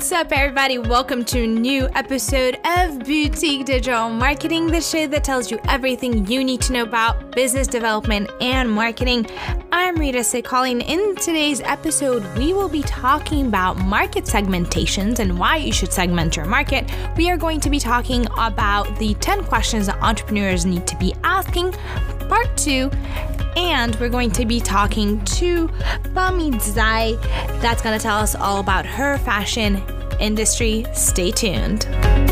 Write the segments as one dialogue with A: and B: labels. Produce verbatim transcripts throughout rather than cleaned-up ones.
A: What's up, everybody? Welcome to a new episode of Boutique Digital Marketing, the show that tells you everything you need to know about business development and marketing. I'm Rita Sekali. In today's episode, we will be talking about market segmentations and why you should segment your market. We are going to be talking about the ten questions that entrepreneurs need to be asking, part two. And we're going to be talking to Bami Zai. That's going to tell us all about her fashion industry. Stay tuned.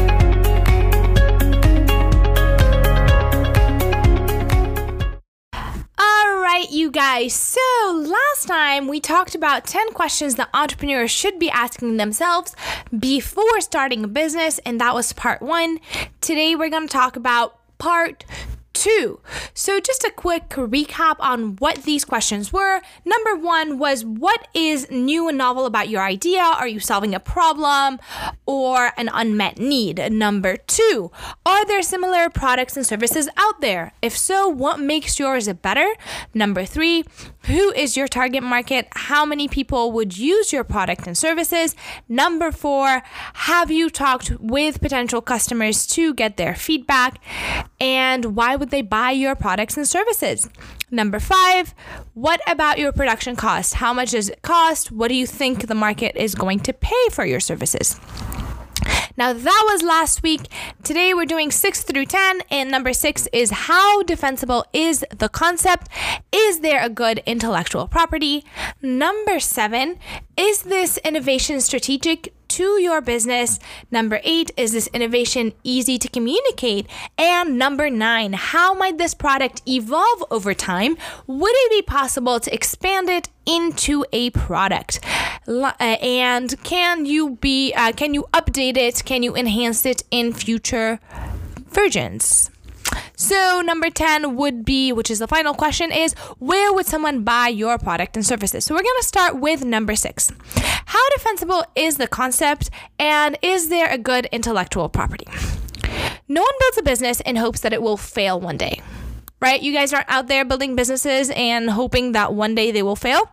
A: All right, you guys. So last time we talked about ten questions that entrepreneurs should be asking themselves before starting a business, and that was part one. Today we're going to talk about part two. So just a quick recap on what these questions were. Number one was, what is new and novel about your idea? Are you solving a problem or an unmet need? Number two, are there similar products and services out there? If so, what makes yours better? Number three, who is your target market? How many people would use your product and services? Number four, have you talked with potential customers to get their feedback? And why would they buy your products and services? Number five, what about your production cost? How much does it cost? What do you think the market is going to pay for your services? Now that was last week. Today we're doing six through ten, and number six is, how defensible is the concept? Is there a good intellectual property? Number seven, is this innovation strategic to your business? Number eight, is this innovation easy to communicate? And number nine, how might this product evolve over time? Would it be possible to expand it into a product? And can you be uh, can you update it? Can you enhance it in future versions? So number ten would be, which is the final question, is, where would someone buy your product and services? So we're going to start with number six. How defensible is the concept, and is there a good intellectual property? No one builds a business in hopes that it will fail one day, right? You guys aren't out there building businesses and hoping that one day they will fail.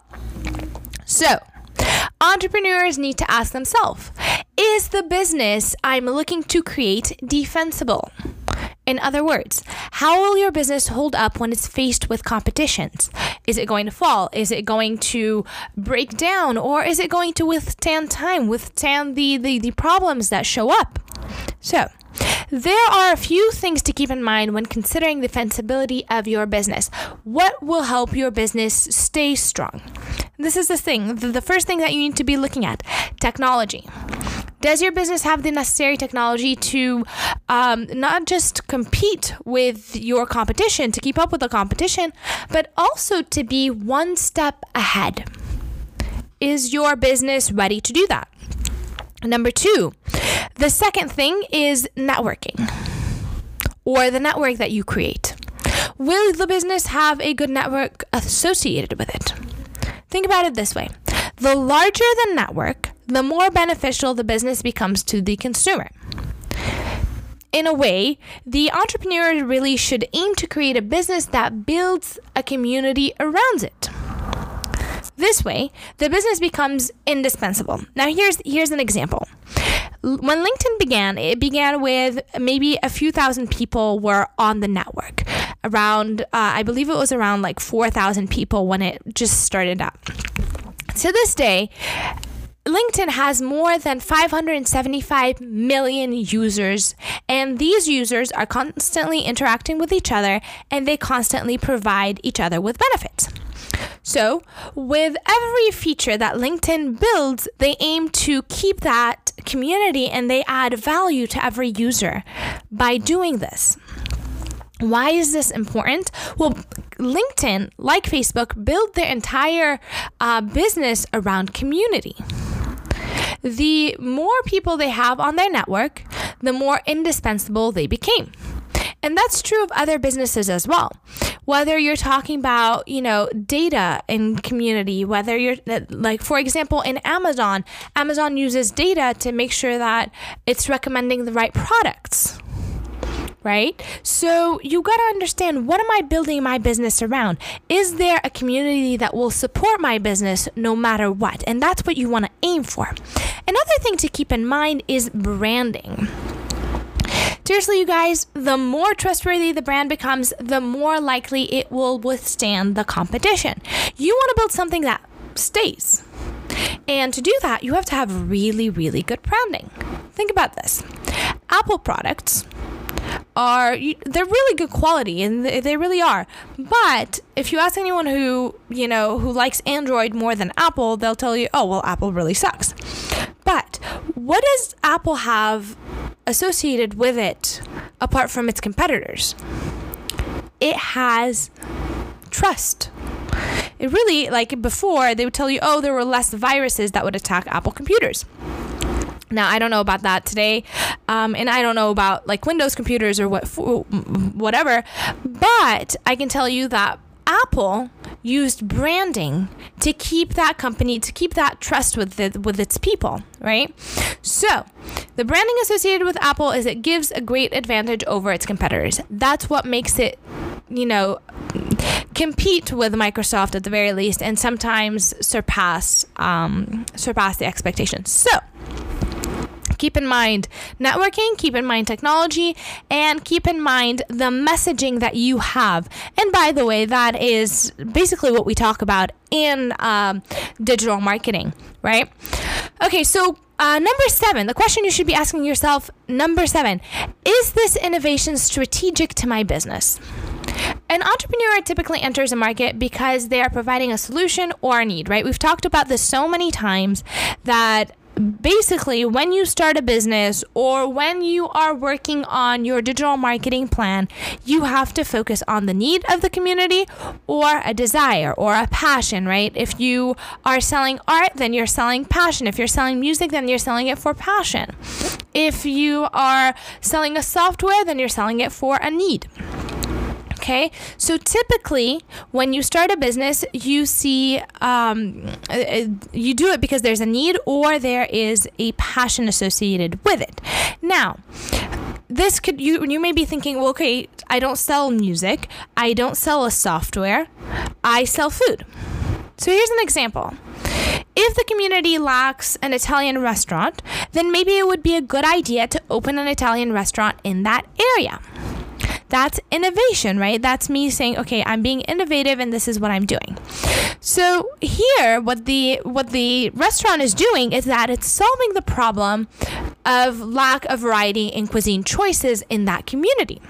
A: So entrepreneurs need to ask themselves, is the business I'm looking to create defensible? In other words, how will your business hold up when it's faced with competitions? Is it going to fall? Is it going to break down? Or is it going to withstand time, withstand the, the, the problems that show up? So there are a few things to keep in mind when considering the defensibility of your business. What will help your business stay strong? This is the thing. The first thing that you need to be looking at, technology. Does your business have the necessary technology to um, not just compete with your competition, to keep up with the competition, but also to be one step ahead? Is your business ready to do that? Number two, the second thing is networking, or the network that you create. Will the business have a good network associated with it? Think about it this way. The larger the network, the more beneficial the business becomes to the consumer. In a way, the entrepreneur really should aim to create a business that builds a community around it. This way, the business becomes indispensable. Now, here's here's an example. When LinkedIn began, it began with maybe a few thousand people were on the network. Around, uh, I believe it was around like four thousand people when it just started up. To this day, LinkedIn has more than five hundred seventy-five million users, and these users are constantly interacting with each other, and they constantly provide each other with benefits. So with every feature that LinkedIn builds, they aim to keep that community, and they add value to every user by doing this. Why is this important? Well, LinkedIn, like Facebook, built their entire uh, business around community. The more people they have on their network, the more indispensable they became. And that's true of other businesses as well. Whether you're talking about, you know, data in community, whether you're like, for example, in Amazon, Amazon uses data to make sure that it's recommending the right products. right? So you got to understand, what am I building my business around? Is there a community that will support my business no matter what? And that's what you want to aim for. Another thing to keep in mind is branding. Seriously, you guys, the more trustworthy the brand becomes, the more likely it will withstand the competition. You want to build something that stays. And to do that, you have to have really, really good branding. Think about this. Apple products are, they're really good quality, and they really are. But if you ask anyone who, you know, who likes Android more than Apple, they'll tell you, oh, well, Apple really sucks. But what does Apple have associated with it apart from its competitors? It has trust. It really, like before, they would tell you, oh, there were less viruses that would attack Apple computers. Now, I don't know about that today, um, and I don't know about like Windows computers or what, whatever, but I can tell you that Apple used branding to keep that company, to keep that trust with the, with its people, right? So the branding associated with Apple is it gives a great advantage over its competitors. That's what makes it, you know, compete with Microsoft at the very least, and sometimes surpass um, surpass the expectations. So keep in mind networking, keep in mind technology, and keep in mind the messaging that you have. And by the way, that is basically what we talk about in um, digital marketing, right? Okay, so uh, number seven, the question you should be asking yourself, number seven, is this innovation strategic to my business? An entrepreneur typically enters a market because they are providing a solution or a need, right? We've talked about this so many times that basically, when you start a business or when you are working on your digital marketing plan, you have to focus on the need of the community or a desire or a passion, right? If you are selling art, then you're selling passion. If you're selling music, then you're selling it for passion. If you are selling a software, then you're selling it for a need. Okay, so typically when you start a business, you see, um, you do it because there's a need or there is a passion associated with it. Now, this could, you, you may be thinking, well, okay, I don't sell music, I don't sell a software, I sell food. So here's an example. If the community lacks an Italian restaurant, then maybe it would be a good idea to open an Italian restaurant in that area. That's innovation, right? That's me saying, okay, I'm being innovative and this is what I'm doing. So here, what the what the restaurant is doing is that it's solving the problem of lack of variety in cuisine choices in that community.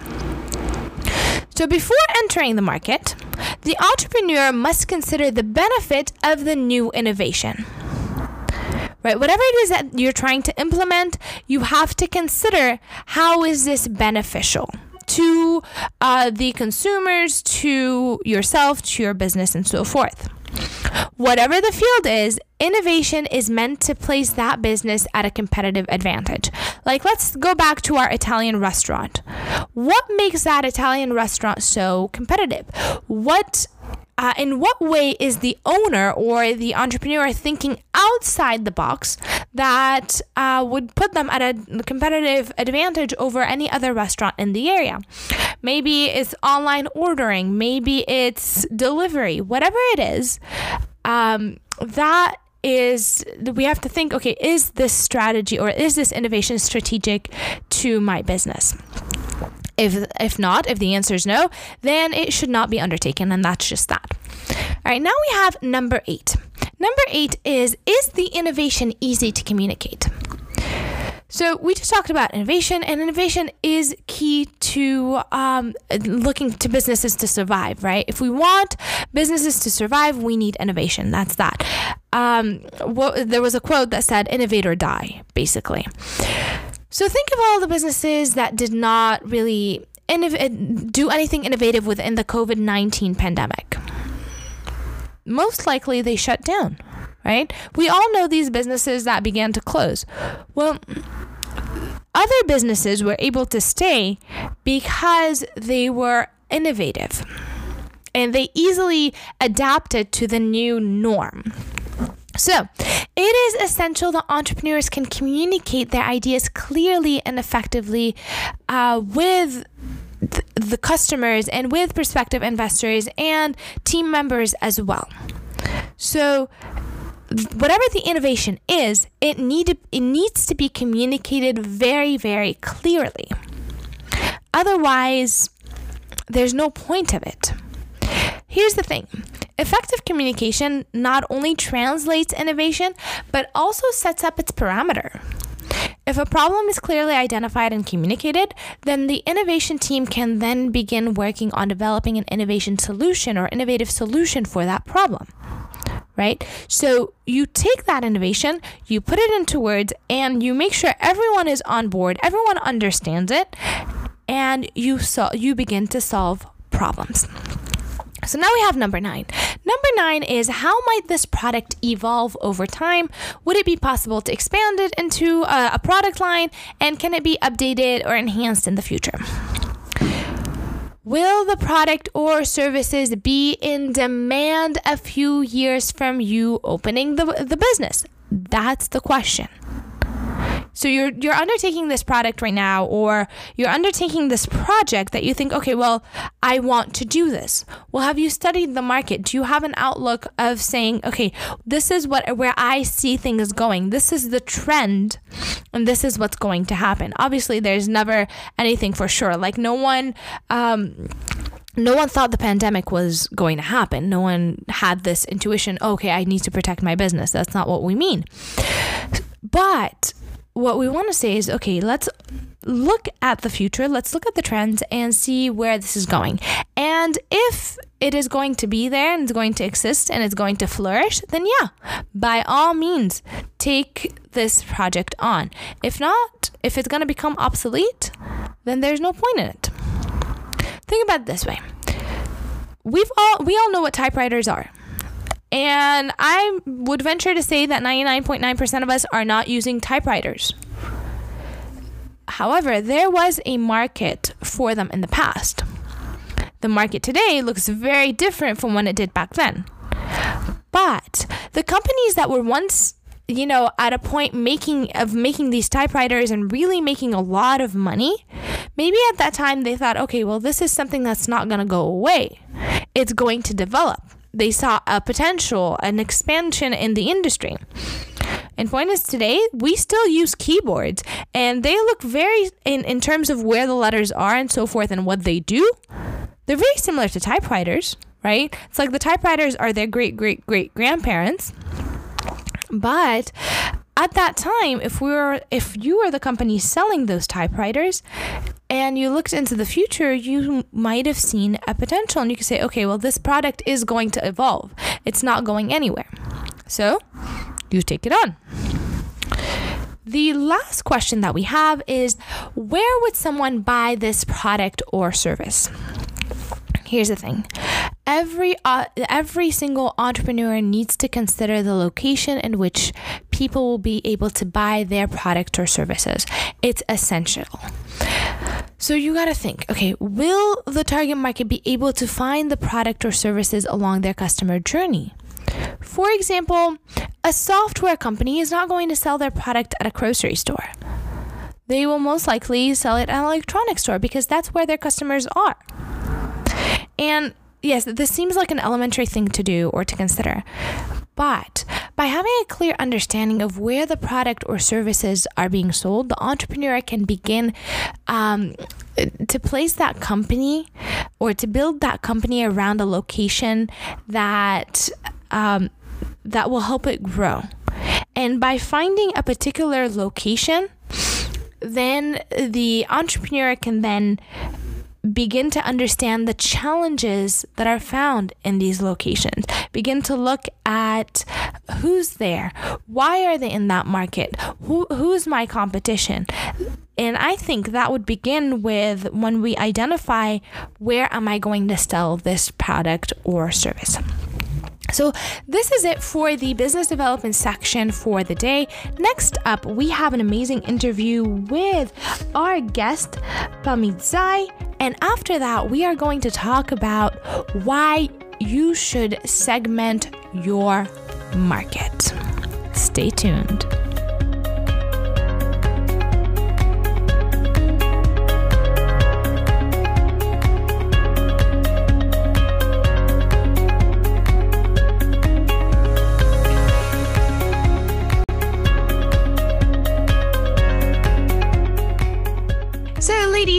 A: So before entering the market, the entrepreneur must consider the benefit of the new innovation. Right? Whatever it is that you're trying to implement, you have to consider, how is this beneficial to uh, the consumers, to yourself, to your business, and so forth. Whatever the field is, innovation is meant to place that business at a competitive advantage. Like, let's go back to our Italian restaurant. What makes that Italian restaurant so competitive? What Uh, in what way is the owner or the entrepreneur thinking outside the box that uh, would put them at a competitive advantage over any other restaurant in the area? Maybe it's online ordering, maybe it's delivery, whatever it is, um, that is, we have to think, okay, is this strategy or is this innovation strategic to my business? If if not, if the answer is no, then it should not be undertaken, and that's just that. All right, now we have number eight. Number eight is, is the innovation easy to communicate? So we just talked about innovation, and innovation is key to um, looking to businesses to survive, right? If we want businesses to survive, we need innovation. That's that. Um, what, there was a quote that said, innovate or die, basically. So think of all the businesses that did not really innov- do anything innovative within the covid nineteen pandemic. Most likely they shut down, right? We all know these businesses that began to close. Well, other businesses were able to stay because they were innovative and they easily adapted to the new norm. So, it is essential that entrepreneurs can communicate their ideas clearly and effectively uh, with the customers and with prospective investors and team members as well. So whatever the innovation is, it need to, it needs to be communicated very, very clearly. Otherwise, there's no point of it. Here's the thing. Effective communication not only translates innovation, but also sets up its parameter. If a problem is clearly identified and communicated, then the innovation team can then begin working on developing an innovation solution or innovative solution for that problem. Right? So you take that innovation, you put it into words, and you make sure everyone is on board, everyone understands it, and you so you begin to solve problems. So now we have number nine. Number nine is, how might this product evolve over time? Would it be possible to expand it into a, a product line? And can it be updated or enhanced in the future? Will the product or services be in demand a few years from you opening the, the business? That's the question. So you're you're undertaking this product right now, or you're undertaking this project that you think, okay, well, I want to do this. Well, have you studied the market? Do you have an outlook of saying, okay, this is what where I see things going. This is the trend, and this is what's going to happen. Obviously, there's never anything for sure. Like no one um No one thought the pandemic was going to happen. No one had this intuition, okay, I need to protect my business. That's not what we mean. But what we want to say is, okay, let's look at the future. Let's look at the trends and see where this is going. And if it is going to be there and it's going to exist and it's going to flourish, then yeah, by all means, take this project on. If not, if it's going to become obsolete, then there's no point in it. Think about it this way. We've all we all know what typewriters are. And I would venture to say that ninety-nine point nine percent of us are not using typewriters. However, there was a market for them in the past. The market today looks very different from when it did back then. But the companies that were once, you know, at a point making of making these typewriters and really making a lot of money, maybe at that time they thought, okay, well, this is something that's not going to go away. It's going to develop. They saw a potential, an expansion in the industry. And point is, today, we still use keyboards, and they look very, in, in terms of where the letters are and so forth and what they do, they're very similar to typewriters, right? It's like the typewriters are their great, great, great grandparents. But at that time, if we were, if you were the company selling those typewriters and you looked into the future, you might have seen a potential, and you could say, okay, well, this product is going to evolve. It's not going anywhere. So you take it on. The last question that we have is, where would someone buy this product or service? Here's the thing. Every uh, every single entrepreneur needs to consider the location in which people will be able to buy their product or services. It's essential. So you got to think, okay, will the target market be able to find the product or services along their customer journey? For example, a software company is not going to sell their product at a grocery store. They will most likely sell it at an electronics store because that's where their customers are. And yes, this seems like an elementary thing to do or to consider, but by having a clear understanding of where the product or services are being sold, the entrepreneur can begin um, to place that company or to build that company around a location that um, that will help it grow. And by finding a particular location, then the entrepreneur can then begin to understand the challenges that are found in these locations. Begin to look at who's there, why are they in that market, who who's my competition. And I think that would begin with when we identify, where am I going to sell this product or service. So this is it for the business development section for the day. Next up, we have an amazing interview with our guest, Pamit Zai. And after that, we are going to talk about why you should segment your market. Stay tuned.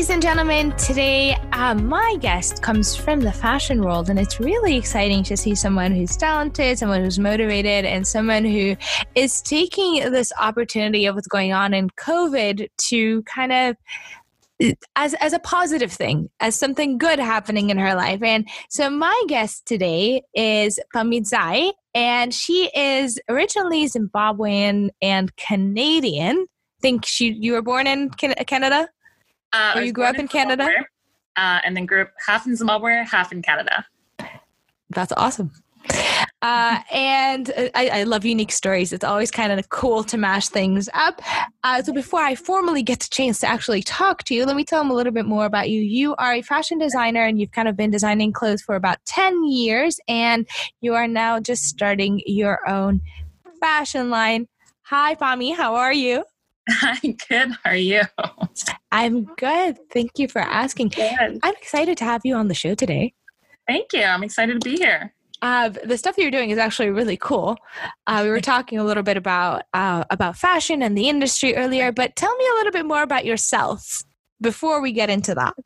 A: Ladies and gentlemen, today uh, my guest comes from the fashion world, and it's really exciting to see someone who's talented, someone who's motivated, and someone who is taking this opportunity of what's going on in COVID to kind of as as a positive thing, as something good happening in her life. And so my guest today is Pamizai, and she is originally Zimbabwean and Canadian. I think she you were born in Can- Canada?
B: Uh,
A: or you grew up in, in Canada?
B: Uh, and then grew up half in Zimbabwe, half in Canada.
A: That's awesome. Uh, and I, I love unique stories. It's always kind of cool to mash things up. Uh, so before I formally get the chance to actually talk to you, let me tell them a little bit more about you. You are a fashion designer, and you've kind of been designing clothes for about ten years, and you are now just starting your own fashion line. Hi, Pami. How are you?
B: Hi, good. How are you?
A: I'm good. Thank you for asking.
B: Good.
A: I'm excited to have you on the show today.
B: Thank you. I'm excited to be here.
A: Uh, the stuff that you're doing is actually really cool. Uh, we were talking a little bit about uh, about fashion and the industry earlier, but tell me a little bit more about yourself before we get into that.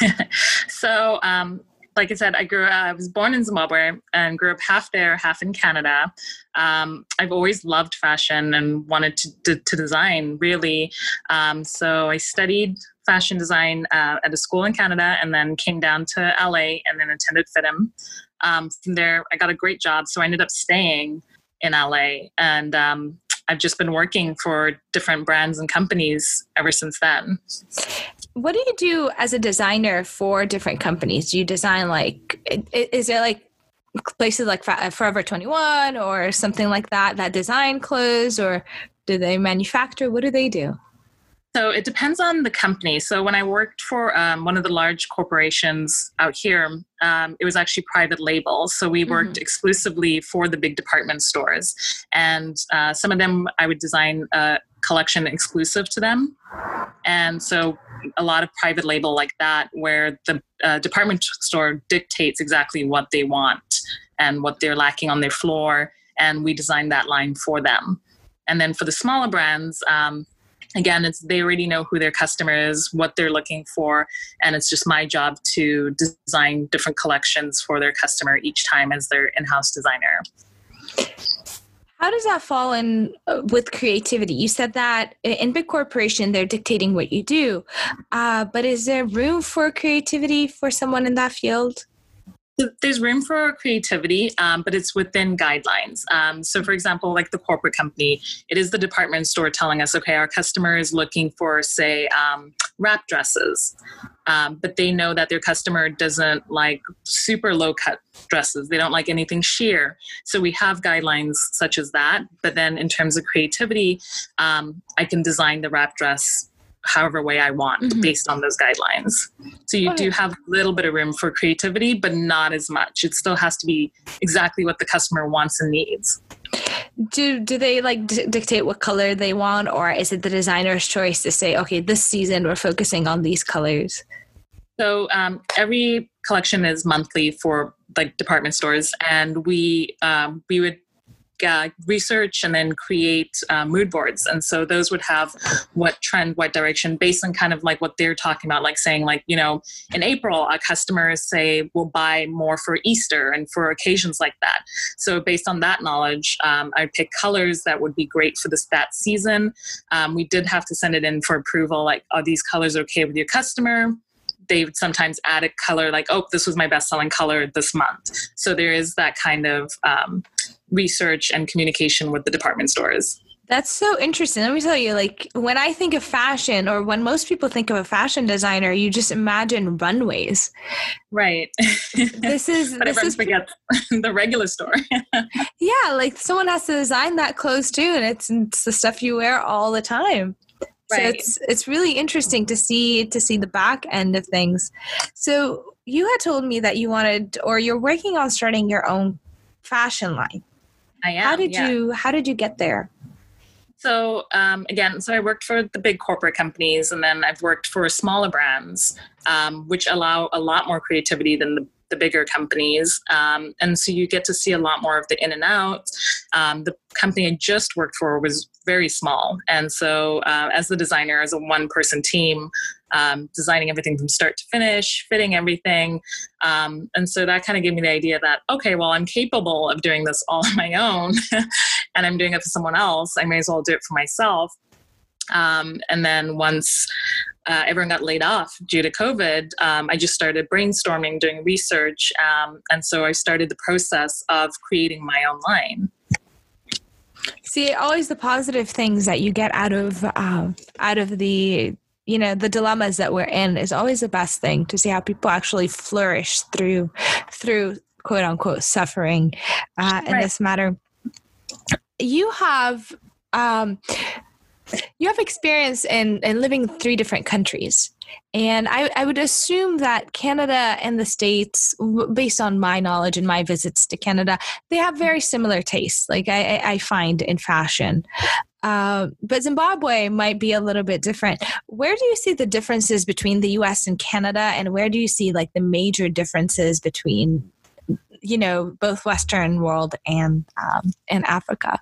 B: so, um, like I said, I grew. Uh, I was born in Zimbabwe and grew up half there, half in Canada. Um, I've always loved fashion and wanted to, to, to design, really. Um, so I studied fashion design uh, at a school in Canada, and then came down to L A and then attended FITM. Um, from there, I got a great job, so I ended up staying in L A, and um, I've just been working for different brands and companies ever since then.
A: What do you do as a designer for different companies? Do you design like, is there like places like Forever twenty-one or something like that that design clothes, or do they manufacture? What do they do?
B: So it depends on the company. So when I worked for um, one of the large corporations out here, um, it was actually private label. So we worked mm-hmm. exclusively for the big department stores. And uh, some of them I would design a collection exclusive to them. And so a lot of private label like that, where the uh, department store dictates exactly what they want and what they're lacking on their floor. And we design that line for them. And then for the smaller brands, um, Again, it's they already know who their customer is, what they're looking for, and it's just my job to design different collections for their customer each time as their in-house designer.
A: How does that fall in with creativity? You said that in big corporation, they're dictating what you do, uh, but is there room for creativity for someone in that field?
B: There's room for creativity, um, but it's within guidelines. Um, so, for example, like the corporate company, it is the department store telling us, okay, our customer is looking for, say, um, wrap dresses, um, but they know that their customer doesn't like super low-cut dresses. They don't like anything sheer. So we have guidelines such as that. But then in terms of creativity, um, I can design the wrap dress however way I want mm-hmm. based on those guidelines. So you okay. do have a little bit of room for creativity, but not as much. It still has to be exactly what the customer wants and needs.
A: Do do they like d- dictate what color they want, or is it the designer's choice to say, okay, this season we're focusing on these colors?
B: So um, every collection is monthly for like department stores, and we um, we would Uh, research and then create uh, mood boards. And so those would have what trend, what direction, based on kind of like what they're talking about, like saying like, you know, in April, our customers say will buy more for Easter and for occasions like that. So based on that knowledge, um, I pick colors that would be great for this that season. Um, we did have to send it in for approval, like, are these colors okay with your customer? They would sometimes add a color like, oh, this was my best-selling color this month. So there is that kind of um, research and communication with the department stores.
A: That's so interesting. Let me tell you, like when I think of fashion, or when most people think of a fashion designer, you just imagine runways.
B: Right.
A: This is
B: but
A: this
B: everyone
A: is
B: forgets the regular store.
A: Yeah, like someone has to design that clothes too, and it's, it's the stuff you wear all the time. So right. it's it's really interesting to see to see the back end of things. So you had told me that you wanted, or you're working on starting your own fashion line.
B: I am.
A: How did
B: yeah.
A: you How did you get there?
B: So um, again, so I worked for the big corporate companies, and then I've worked for smaller brands, um, which allow a lot more creativity than the the bigger companies. Um, and so you get to see a lot more of the in and out. Um, the company I just worked for was very small. And so uh, as the designer, as a one person team, um, designing everything from start to finish, fitting everything. Um, and so that kind of gave me the idea that, okay, well, I'm capable of doing this all on my own and I'm doing it for someone else. I may as well do it for myself. Um, and then once uh, everyone got laid off due to COVID, um, I just started brainstorming, doing research. Um, and so I started the process of creating my own line.
A: See, always the positive things that you get out of uh, out of the, you know, the dilemmas that we're in is always the best thing, to see how people actually flourish through, through quote unquote suffering uh, in right. this matter. You have... Um, You have experience in, in living in three different countries. And I, I would assume that Canada and the States, based on my knowledge and my visits to Canada, they have very similar tastes, like I, I find in fashion. Uh, but Zimbabwe might be a little bit different. Where do you see the differences between the U S and Canada? And where do you see like the major differences between, you know, both Western world and um, and Africa?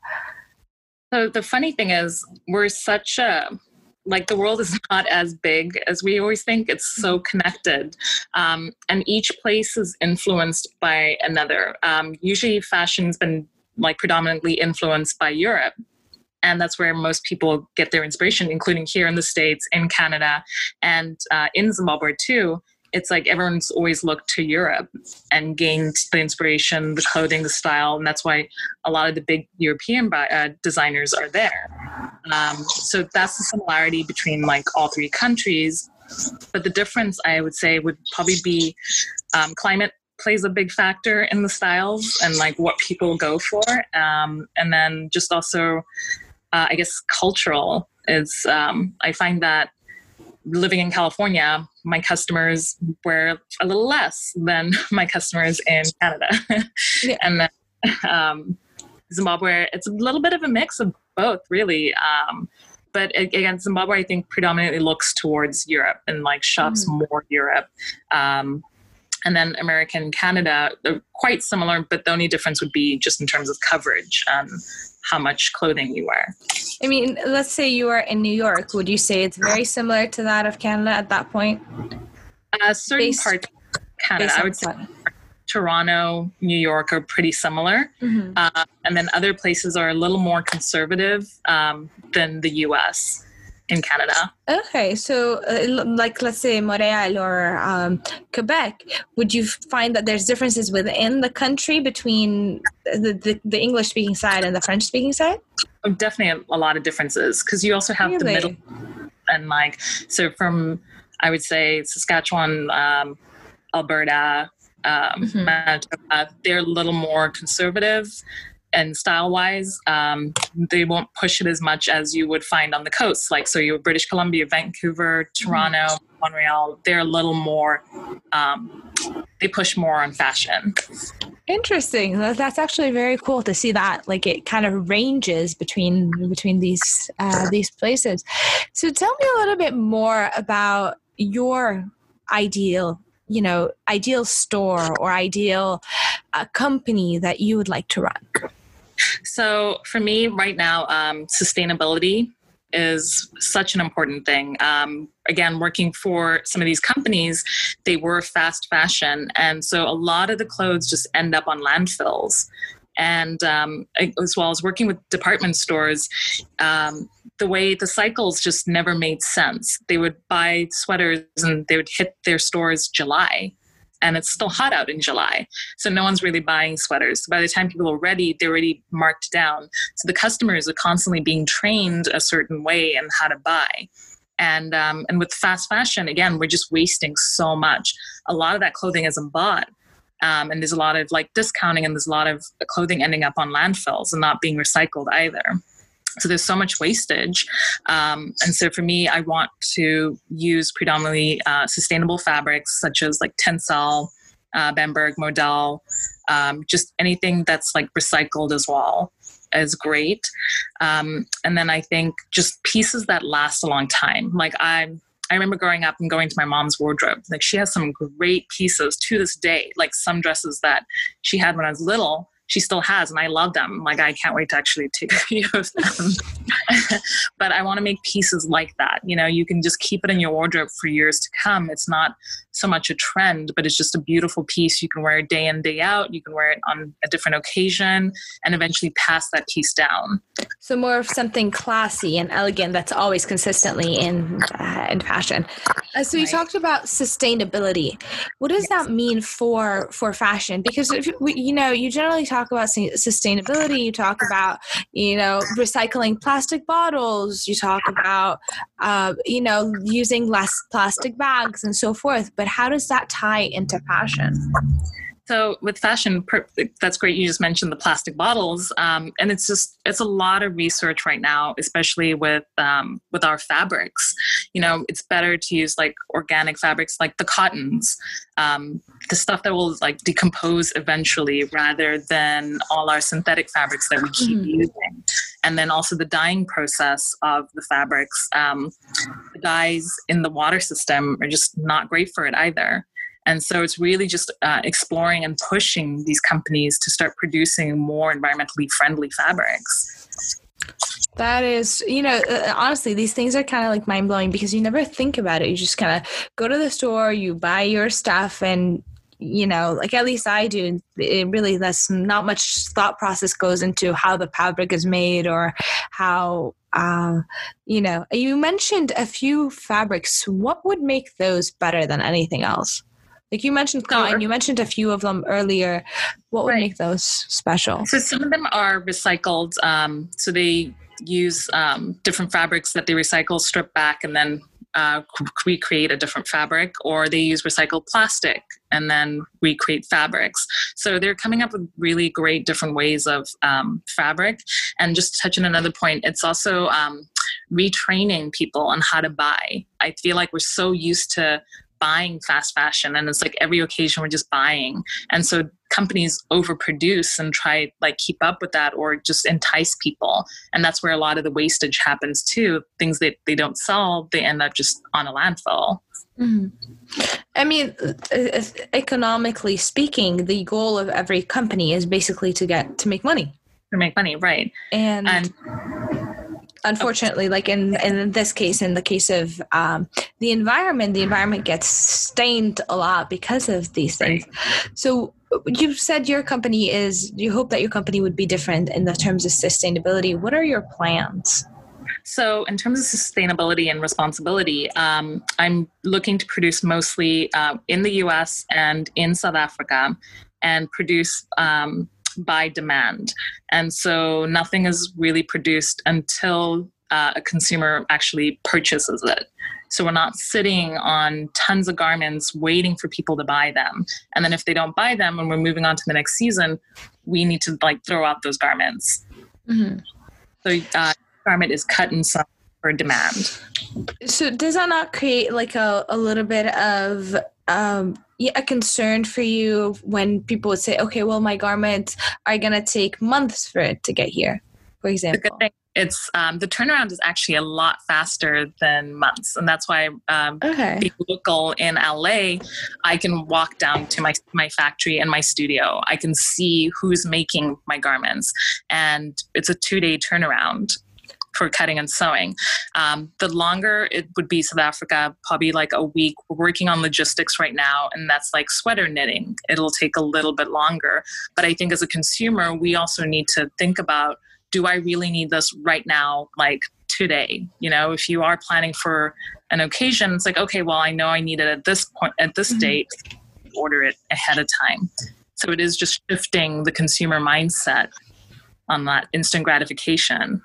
B: So the funny thing is, we're such a, like the world is not as big as we always think. It's so connected. Um, and each place is influenced by another. Um, usually fashion's been like predominantly influenced by Europe. And that's where most people get their inspiration, including here in the States, in Canada, and uh, in Zimbabwe too. It's like everyone's always looked to Europe and gained the inspiration, the clothing, the style. And that's why a lot of the big European uh, designers are there. Um, so that's the similarity between like all three countries. But the difference, I would say, would probably be um, climate plays a big factor in the styles and like what people go for. Um, and then just also, uh, I guess, cultural is, um, I find that living in California, my customers wear a little less than my customers in Canada. Yeah. And then um, Zimbabwe, it's a little bit of a mix of both, really. Um, but again, Zimbabwe, I think, predominantly looks towards Europe and like shops mm. more Europe. Um, and then America and Canada, they're quite similar, but the only difference would be just in terms of coverage and how much clothing you wear.
A: I mean, let's say you are in New York. Would you say it's very similar to that of Canada at that point?
B: Uh, certain based, parts of Canada, I would say Toronto, New York are pretty similar. Mm-hmm. Uh, and then other places are a little more conservative um, than the U S in Canada.
A: Okay, so uh, like let's say Montreal or um, Quebec, would you find that there's differences within the country between the, the, the English-speaking side and the French-speaking side?
B: Oh, definitely a lot of differences, because you also have really? the middle and like, so from, I would say Saskatchewan, um, Alberta, um, mm-hmm. Manitoba, they're a little more conservative. And style-wise, um, they won't push it as much as you would find on the coast. Like, so you have British Columbia, Vancouver, Toronto, mm-hmm. Montreal. They're a little more, um, they push more on fashion.
A: Interesting. That's actually very cool to see that. Like, it kind of ranges between between these uh, these places. So tell me a little bit more about your ideal, you know, ideal store or ideal uh, company that you would like to run.
B: So for me right now, um, sustainability is such an important thing. Um, again, working for some of these companies, they were fast fashion. And so a lot of the clothes just end up on landfills. And um, as well as working with department stores, um, the way the cycles just never made sense. They would buy sweaters and they would hit their stores July. And it's still hot out in July. So no one's really buying sweaters. By the time people are ready, they're already marked down. So the customers are constantly being trained a certain way in how to buy. And um, and with fast fashion, again, we're just wasting so much. A lot of that clothing isn't bought. Um, and there's a lot of like discounting, and there's a lot of clothing ending up on landfills and not being recycled either. So there's so much wastage. Um, and so for me, I want to use predominantly uh, sustainable fabrics such as like Tencel, uh, Bamberg, Modal, um, just anything that's like recycled as well is great. Um, and then I think just pieces that last a long time. Like I I remember growing up and going to my mom's wardrobe. Like she has some great pieces to this day, like some dresses that she had when I was little. she still has, and I love them. Like, I can't wait to actually take a few of them. But I want to make pieces like that. You know, you can just keep it in your wardrobe for years to come. It's not so much a trend, but it's just a beautiful piece. You can wear it day in, day out. You can wear it on a different occasion and eventually pass that piece down.
A: So more of something classy and elegant that's always consistently in uh, in fashion. Uh, so you
B: Right.
A: talked about sustainability. What does that mean for for fashion? Because if, we- you know, you generally talk about su- sustainability. You talk about, you know, recycling plastic bottles. You talk about uh, you know, using less plastic bags and so forth. But how does that tie into fashion?
B: So with fashion, per- that's great. You just mentioned the plastic bottles, um, and it's just it's a lot of research right now, especially with um, with our fabrics. You know, it's better to use like organic fabrics, like the cottons, um, the stuff that will like decompose eventually, rather than all our synthetic fabrics that we keep
A: Mhm.
B: using. And then also the dyeing process of the fabrics. Um, the dyes in the water system are just not great for it either. And so it's really just uh, exploring and pushing these companies to start producing more environmentally friendly fabrics.
A: That is, you know, uh, honestly, these things are kind of like mind blowing because you never think about it. You just kind of go to the store, you buy your stuff, and, you know, like at least I do. It really, that's not much thought process goes into how the fabric is made or how, uh, you know, you mentioned a few fabrics. What would make those better than anything else? Like you mentioned cotton, you mentioned a few of them earlier. What would
B: Right.
A: make those special?
B: So some of them are recycled. Um, so they use um, different fabrics that they recycle, strip back, and then uh, recreate a different fabric, or they use recycled plastic and then recreate fabrics. So they're coming up with really great different ways of um, fabric. And just to touch on another point, it's also um, retraining people on how to buy. I feel like we're so used to buying fast fashion, and it's like every occasion we're just buying, and so companies overproduce and try like keep up with that or just entice people, and that's where a lot of the wastage happens too. Things that they don't sell, they end up just on a landfill.
A: Mm-hmm. I mean, uh, economically speaking, the goal of every company is basically to get to make money.
B: To make money, right?
A: And,
B: and
A: unfortunately, like in, in this case, in the case of um, the environment, the environment gets stained a lot because of these things. Right. So you said your company is, you hope that your company would be different in the terms of sustainability. What are your plans?
B: So in terms of sustainability and responsibility, um, I'm looking to produce mostly uh, in the U S and in South Africa, and produce um, by demand. And so nothing is really produced until uh, a consumer actually purchases it. So we're not sitting on tons of garments waiting for people to buy them. And then if they don't buy them and we're moving on to the next season, we need to like throw out those garments. Mm-hmm. So uh, garment is cut and sewn for demand.
A: So does that not create like a, a little bit of um, a concern for you when people would say, okay, well, my garments are going to take months for it to get here, for example?
B: The good thing, it's um, the turnaround is actually a lot faster than months. And that's why um,
A: okay.
B: being local in L A, I can walk down to my, my factory and my studio. I can see who's making my garments. And it's a two-day turnaround for cutting and sewing. Um, the longer it would be South Africa, probably like a week. We're working on logistics right now, and that's like sweater knitting. It'll take a little bit longer. But I think as a consumer, we also need to think about, do I really need this right now, like today? You know, if you are planning for an occasion, it's like, okay, well, I know I need it at this point, at this mm-hmm. date, order it ahead of time. So it is just shifting the consumer mindset on that instant gratification.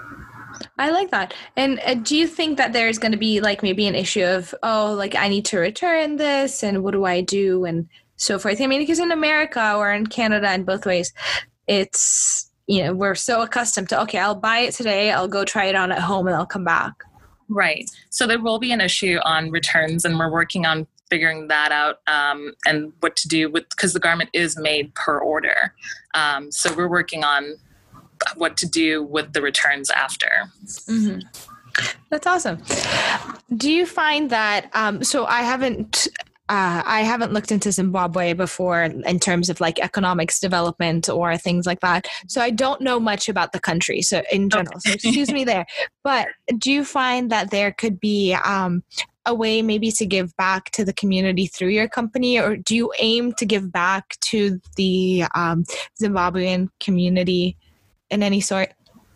A: I like that. And uh, do you think that there's going to be like maybe an issue of, oh, like I need to return this and what do I do and so forth? I mean, because in America or in Canada in both ways, it's, you know, we're so accustomed to, okay, I'll buy it today, I'll go try it on at home and I'll come back.
B: Right. So there will be an issue on returns, and we're working on figuring that out um, and what to do with, because the garment is made per order. Um, so we're working on what to do with the returns after.
A: Mm-hmm. That's awesome. Do you find that, um, so I haven't, uh, I haven't looked into Zimbabwe before in terms of like economics development or things like that. So I don't know much about the country. So in general, okay. So excuse me there. But do you find that there could be um, a way maybe to give back to the community through your company, or do you aim to give back to the um, Zimbabwean community in any sort?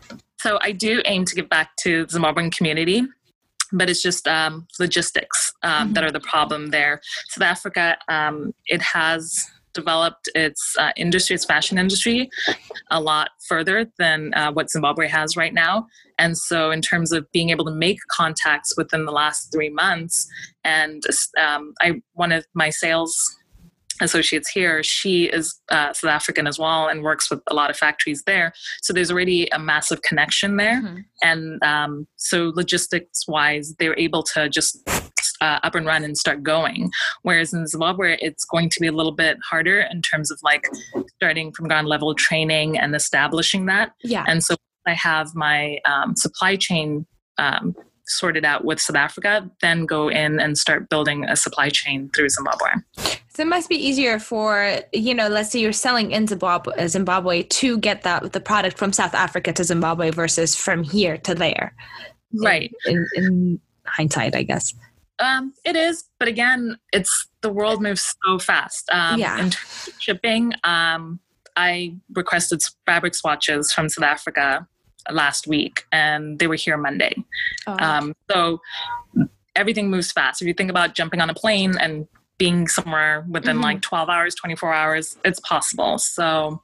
B: So I do aim to give back to the Zimbabwean community, but it's just um, logistics um, mm-hmm. that are the problem there. South Africa, um, it has developed its uh, industry, its fashion industry, a lot further than uh, what Zimbabwe has right now. And so in terms of being able to make contacts within the last three months, and um, I one of my sales associates here, she is uh, South African as well and works with a lot of factories there. So there's already a massive connection there. Mm-hmm. And um, so logistics wise, they're able to just uh, up and run and start going. Whereas in Zimbabwe, it's going to be a little bit harder in terms of like starting from ground level training and establishing that.
A: Yeah.
B: And so I have my um, supply chain um, sorted out with South Africa, then go in and start building a supply chain through Zimbabwe.
A: So it must be easier for, you know, let's say you're selling in Zimbabwe, Zimbabwe to get that the product from South Africa to Zimbabwe versus from here to there.
B: Right.
A: In, in, in hindsight, I guess.
B: Um, it is, but again, it's the world moves so fast. Um,
A: yeah.
B: In terms of shipping, um, I requested fabric swatches from South Africa last week, and they were here Monday. Oh. Um, so everything moves fast. If you think about jumping on a plane and being somewhere within mm-hmm. like twelve hours, twenty-four hours, it's possible. So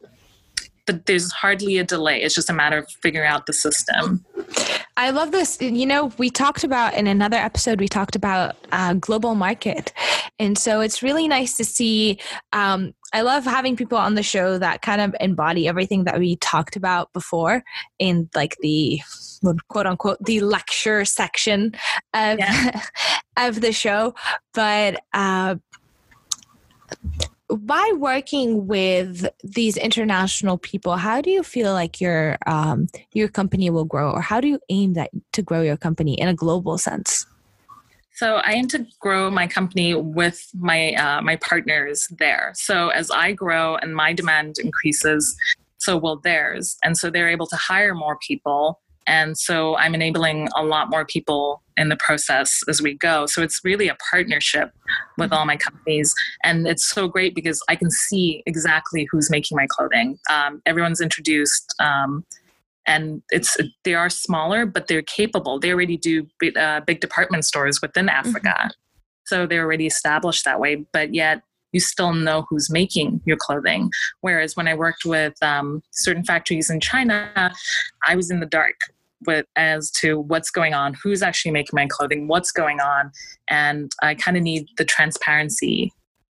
B: but there's hardly a delay. It's just a matter of figuring out the system.
A: I love this. You know, we talked about in another episode, we talked about uh, global market. And so it's really nice to see. Um, I love having people on the show that kind of embody everything that we talked about before in like the quote unquote, the lecture section of, yeah. of the show. But uh, by working with these international people, how do you feel like your um, your company will grow, or how do you aim that to grow your company in a global sense?
B: So I aim to grow my company with my uh, my partners there. So as I grow and my demand increases, so will theirs, and so they're able to hire more people. And so I'm enabling a lot more people in the process as we go. So it's really a partnership with all my companies. And it's so great because I can see exactly who's making my clothing. Um, everyone's introduced. Um, and it's they are smaller, but they're capable. They already do big, uh, big department stores within Africa. Mm-hmm. So they're already established that way. But yet you still know who's making your clothing. Whereas when I worked with um, certain factories in China, I was in the dark with as to what's going on, who's actually making my clothing, what's going on. And I kind of need the transparency.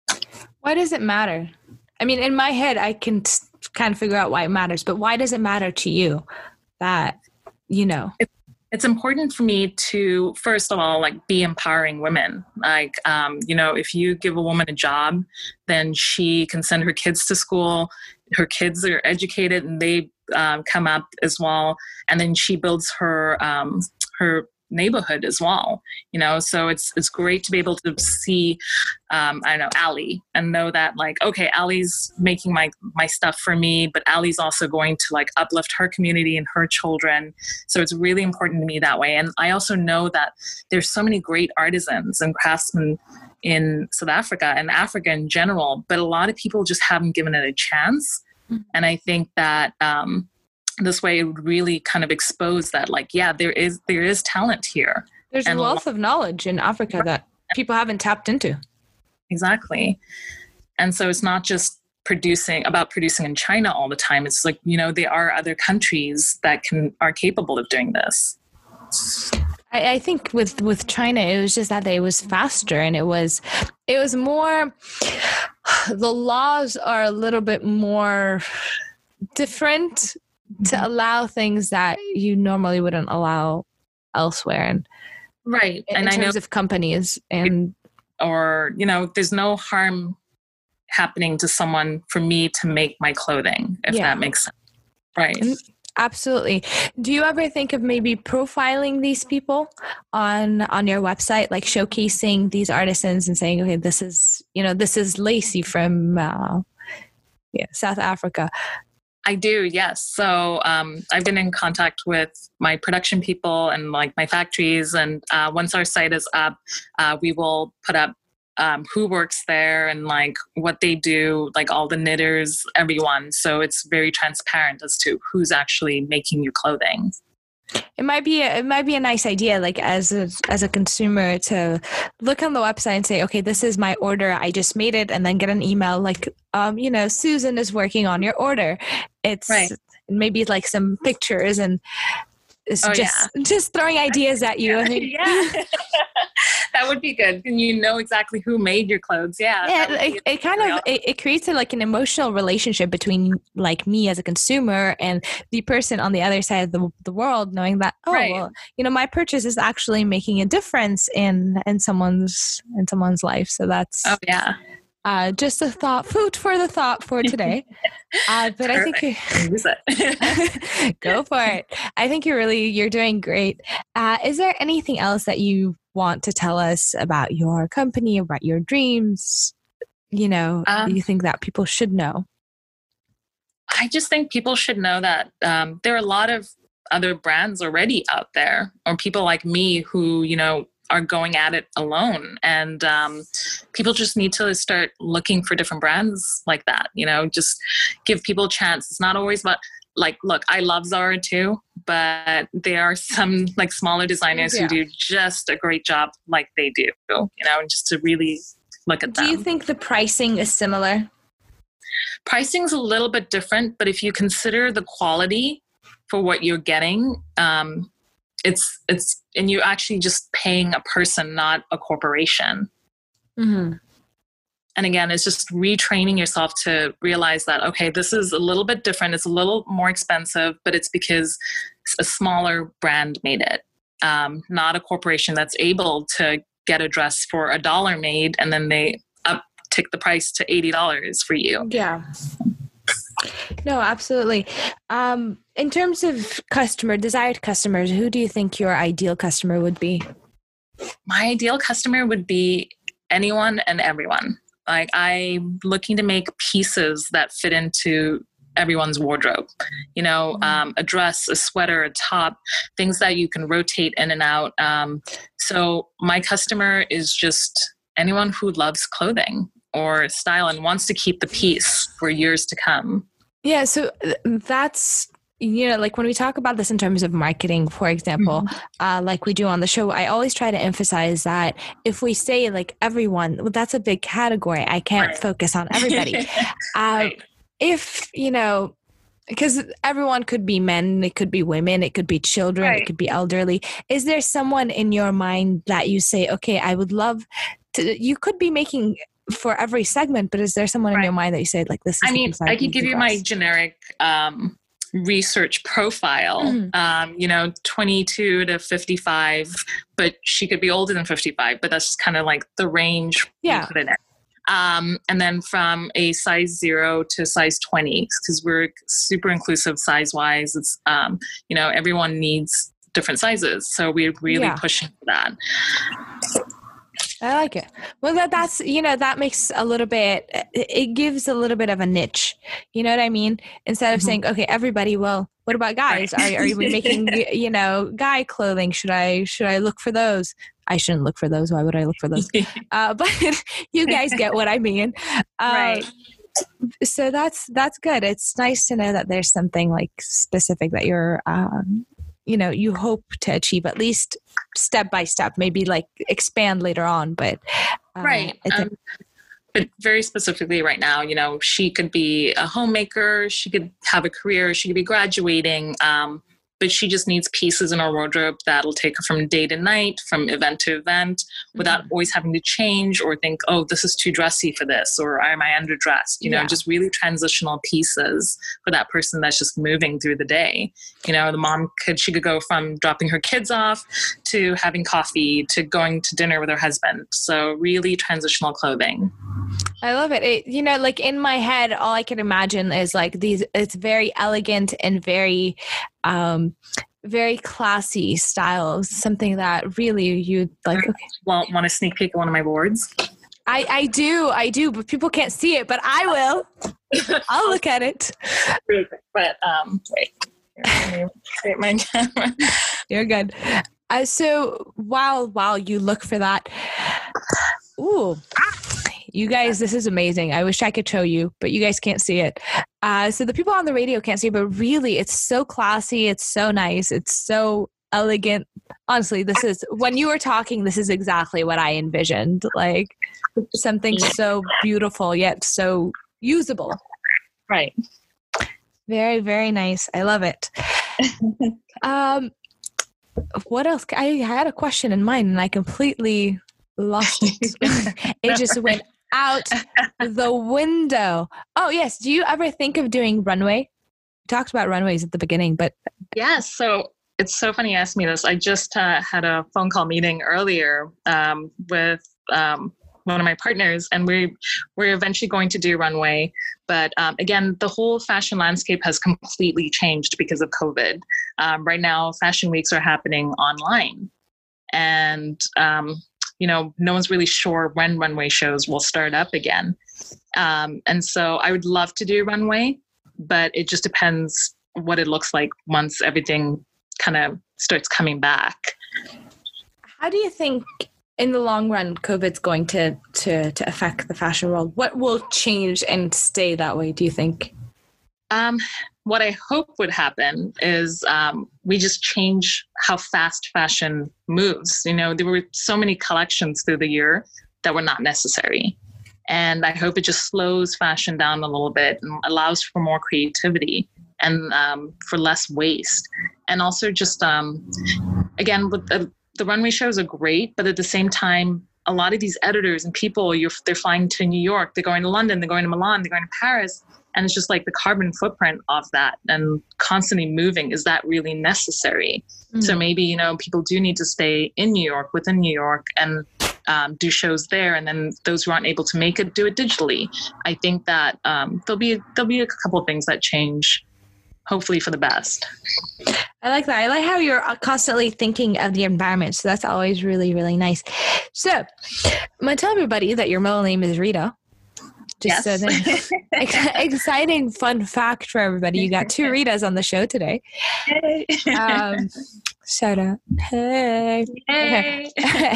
A: Why does it matter? I mean, in my head, I can t- kind of figure out why it matters, but why does it matter to you that, you know?
B: It- It's important for me to, first of all, like be empowering women. Like, um, you know, if you give a woman a job, then she can send her kids to school. Her kids are educated and they um, come up as well. And then she builds her um, her neighborhood as well. You know, so it's it's great to be able to see, um, I don't know, Ali, and know that like, okay, Ali's making my my stuff for me, but Ali's also going to like uplift her community and her children. So it's really important to me that way. And I also know that there's so many great artisans and craftsmen in South Africa and Africa in general, but a lot of people just haven't given it a chance. Mm-hmm. And I think that um, this way it would really kind of expose that, like, yeah, there is there is talent here.
A: There's and a wealth a lot- of knowledge in Africa that people haven't tapped into.
B: Exactly. And so it's not just producing about producing in China all the time. It's like, you know, there are other countries that can are capable of doing this.
A: I, I think with, with China, it was just that it was faster and it was it was more, the laws are a little bit more different to allow things that you normally wouldn't allow elsewhere. And
B: right.
A: In,
B: and
A: in
B: I
A: terms
B: know,
A: of companies and
B: or, you know, there's no harm happening to someone for me to make my clothing, if yeah. that makes sense. Right.
A: And Absolutely. Do you ever think of maybe profiling these people on on your website, like showcasing these artisans and saying, okay, this is, you know, this is Lacey from uh, yeah, South Africa?
B: I do, yes. So um, I've been in contact with my production people and like my factories. And uh, once our site is up, uh, we will put up um, who works there and like what they do, like all the knitters, everyone. So it's very transparent as to who's actually making your clothing.
A: It might be a, it might be a nice idea, like as a as a consumer, to look on the website and say, okay, this is my order. I just made it, and then get an email like, um, you know, Susan is working on your order. It's right. Maybe like some pictures, and it's oh, just yeah. just throwing ideas at you.
B: Yeah. That would be good. And you know exactly who made your clothes. Yeah.
A: Yeah. It, it kind of, it, it creates a, like an emotional relationship between like me as a consumer and the person on the other side of the, the world, knowing that, oh, right. well, you know, my purchase is actually making a difference in, in someone's, in someone's life. So that's,
B: oh yeah.
A: Uh, just a thought, food for the thought for today. Uh, but Perfect. I think
B: use it.
A: Go for it. I think you're really, you're doing great. Uh, is there anything else that you want to tell us about your company, about your dreams? You know, um, you think that people should know?
B: I just think people should know that um, there are a lot of other brands already out there, or people like me who, you know, are going at it alone. And um, people just need to start looking for different brands like that, you know, just give people a chance. It's not always about, like, look, I love Zara too, but there are some like smaller designers yeah. who do just a great job like they do, you know, and just to really look at
A: do
B: them.
A: Do you think the pricing is similar?
B: Pricing's a little bit different, but if you consider the quality for what you're getting, um, It's, it's, and you're actually just paying a person, not a corporation.
A: Mm-hmm.
B: And again, it's just retraining yourself to realize that, okay, this is a little bit different. It's a little more expensive, but it's because a smaller brand made it, um, not a corporation that's able to get a dress for a dollar made and then they uptick the price to eighty dollars for you.
A: Yeah. No, absolutely. Um, in terms of customer, desired customers, who do you think your ideal customer would be?
B: My ideal customer would be anyone and everyone. Like, I'm looking to make pieces that fit into everyone's wardrobe. You know, um, a dress, a sweater, a top, things that you can rotate in and out. Um, so my customer is just anyone who loves clothing or style and wants to keep the piece for years to come.
A: Yeah, so that's, you know, like when we talk about this in terms of marketing, for example, mm-hmm. uh, like we do on the show, I always try to emphasize that if we say like everyone, well, that's a big category. I can't right. focus on everybody. uh, right. If, you know, because everyone could be men, it could be women, it could be children, right. it could be elderly. Is there someone in your mind that you say, okay, I would love to, you could be making for every segment, but is there someone right. in your mind that you say like this is
B: I mean, I could give you us? my generic um, research profile, mm-hmm. um, you know, twenty-two to fifty-five, but she could be older than fifty-five, but that's just kind of like the range
A: yeah.
B: we put it in. Um, and then from a size zero to size twenty, because we're super inclusive size wise. It's, um, you know, everyone needs different sizes. So we're really yeah. pushing for that.
A: I like it. Well, that, that's, you know, that makes a little bit, it gives a little bit of a niche. You know what I mean? Instead of mm-hmm. saying, okay, everybody, well, what about guys? Right. Are, are we making, you know, guy clothing? Should I, should I look for those? I shouldn't look for those. Why would I look for those? Uh, but you guys get what I mean. Uh,
B: right.
A: So that's, that's good. It's nice to know that there's something like specific that you're, um, you know, you hope to achieve at least step by step, maybe like expand later on, but.
B: Uh, right. Um, but very specifically right now, you know, she could be a homemaker, she could have a career, she could be graduating, um, but she just needs pieces in her wardrobe that'll take her from day to night, from event to event, without mm-hmm. always having to change or think, oh, this is too dressy for this, or am I underdressed? You know, yeah. just really transitional pieces for that person that's just moving through the day. You know, the mom could, she could go from dropping her kids off to having coffee to going to dinner with her husband. So really transitional clothing.
A: I love it. it. You know, like in my head, all I can imagine is like these, it's very elegant and very, um, very classy styles, something that really you'd like. Okay.
B: Well, want to sneak peek at one of my boards?
A: I, I do, I do, but people can't see it, but I will. I'll look at it.
B: Really quick, but um, wait. Wait, my camera.
A: You're good. Uh, so while while you look for that, ooh, you guys, this is amazing. I wish I could show you, but you guys can't see it. Uh, so the people on the radio can't see it, but really, it's so classy. It's so nice. It's so elegant. Honestly, this is, when you were talking, this is exactly what I envisioned. Like something so beautiful, yet so usable.
B: Right.
A: Very, very nice. I love it. um, what else? I had a question in mind and I completely lost it. It just went out the window. Oh, yes. Do you ever think of doing runway? We talked about runways at the beginning, but.
B: Yes. So it's so funny you asked me this. I just uh, had a phone call meeting earlier um, with um, one of my partners, and we, we're eventually going to do runway. But um, again, the whole fashion landscape has completely changed because of COVID. Um, right now, fashion weeks are happening online. And, um, you know, no one's really sure when runway shows will start up again. Um, and so I would love to do runway, but it just depends what it looks like once everything kind of starts coming back.
A: How do you think in the long run COVID's going to, to, to affect the fashion world? What will change and stay that way, do you think?
B: Um, what I hope would happen is um, we just change how fast fashion moves. You know, there were so many collections through the year that were not necessary. And I hope it just slows fashion down a little bit and allows for more creativity and um, for less waste. And also just, um, again, with the, the runway shows are great, but at the same time, a lot of these editors and people, you're, they're flying to New York, they're going to London, they're going to Milan, they're going to Paris. And it's just like the carbon footprint of that and constantly moving. Is that really necessary? Mm-hmm. So maybe, you know, people do need to stay in New York, within New York, and um, do shows there. And then those who aren't able to make it, do it digitally. I think that um, there'll be there'll be a couple of things that change, hopefully for the best.
A: I like that. I like how you're constantly thinking of the environment. So that's always really, really nice. So I'm going to tell everybody that your middle name is Rita. Just yes. So ex- exciting fun fact for everybody. You got two Ritas on the show today.
B: Hey.
A: Um, shout out. Hey.
B: Hey.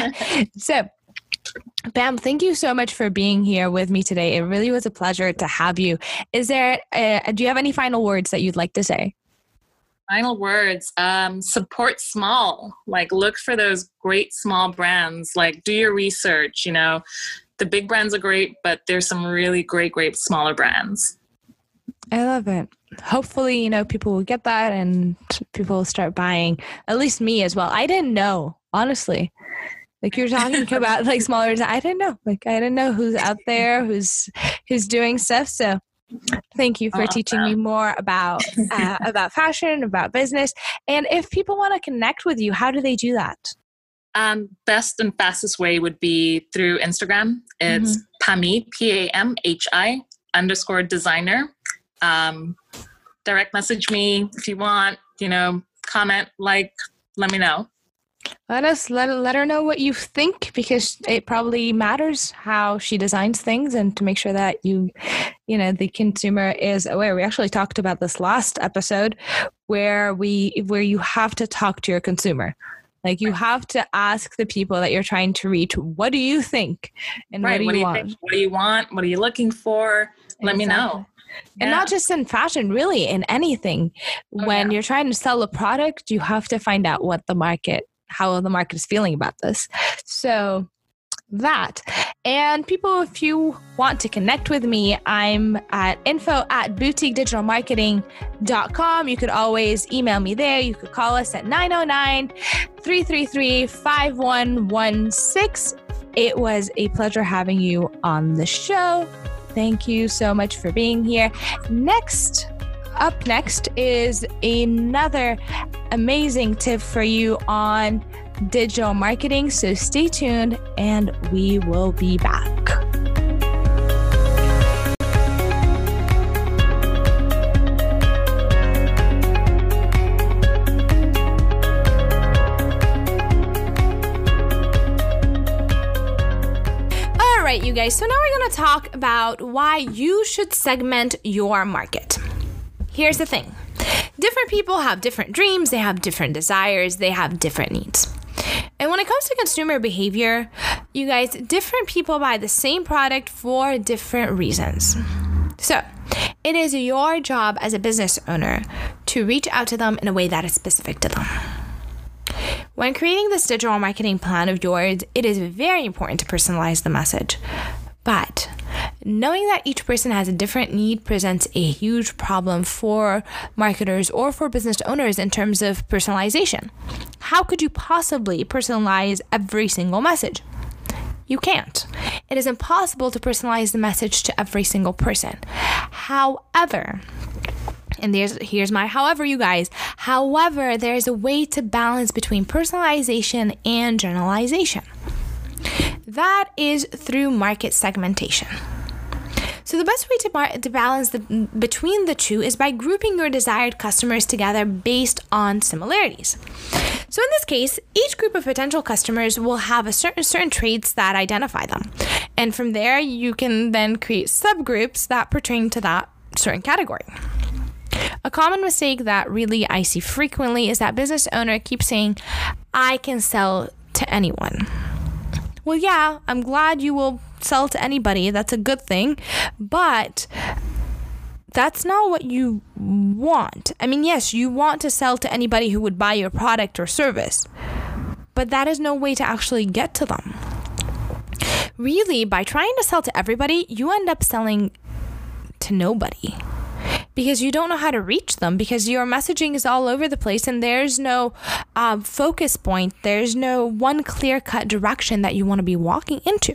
A: So, Bam, thank you so much for being here with me today. It really was a pleasure to have you. Is there, uh, do you have any final words that you'd like to say?
B: Final words, um, support small, like look for those great small brands, like do your research, you know, the big brands are great, but there's some really great, great smaller brands.
A: I love it. Hopefully, you know, people will get that and people will start buying, at least me as well. I didn't know, honestly. Like you're talking about like smaller, I didn't know. Like I didn't know who's out there, who's who's doing stuff. So thank you for awesome. teaching me more about uh, about fashion, about business. And if people want to connect with you, how do they do that?
B: Um, best and fastest way would be through Instagram. It's mm-hmm. Pamhi, P A M H I underscore designer. Um, direct message me if you want, you know, comment, like, let me know.
A: Let us let let her know what you think, because it probably matters how she designs things, and to make sure that you, you know, the consumer is aware. We actually talked about this last episode, where we where you have to talk to your consumer. Like you have to ask the people that you're trying to reach, what do you think? And
B: right.
A: what do you,
B: what do you
A: want?
B: Think? What do you want? What are you looking for? Let exactly. me know.
A: And yeah. not just in fashion, really in anything. Oh, when yeah. you're trying to sell a product, you have to find out what the market, how the market is feeling about this. So that. And people, if you want to connect with me, I'm at info at boutique digital marketing dot com. You could always email me there. You could call us at nine oh nine, three three three, five one one six. It was a pleasure having you on the show. Thank you so much for being here. Next, up next is another amazing tip for you on digital marketing. So stay tuned and we will be back. right, you guys. So now we're going to talk about why you should segment your market. Here's the thing. Different people have different dreams. They have different desires. They have different needs. And when it comes to consumer behavior, you guys, different people buy the same product for different reasons. So it is your job as a business owner to reach out to them in a way that is specific to them. When creating this digital marketing plan of yours, it is very important to personalize the message. But knowing that each person has a different need presents a huge problem for marketers or for business owners in terms of personalization. How could you possibly personalize every single message? You can't. It is impossible to personalize the message to every single person. However, and there's here's my however, you guys. However, there's a way to balance between personalization and generalization. That is through market segmentation. So the best way to, mar- to balance the, between the two is by grouping your desired customers together based on similarities. So in this case, each group of potential customers will have a certain certain traits that identify them. And from there, you can then create subgroups that pertain to that certain category. A common mistake that really I see frequently is that business owner keeps saying, I can sell to anyone. Well, yeah, I'm glad you will sell to anybody. That's a good thing. But that's not what you want. I mean, yes, you want to sell to anybody who would buy your product or service. But that is no way to actually get to them. Really, by trying to sell to everybody, you end up selling to nobody. Because you don't know how to reach them, because your messaging is all over the place and there's no uh, focus point. There's no one clear-cut direction that you want to be walking into.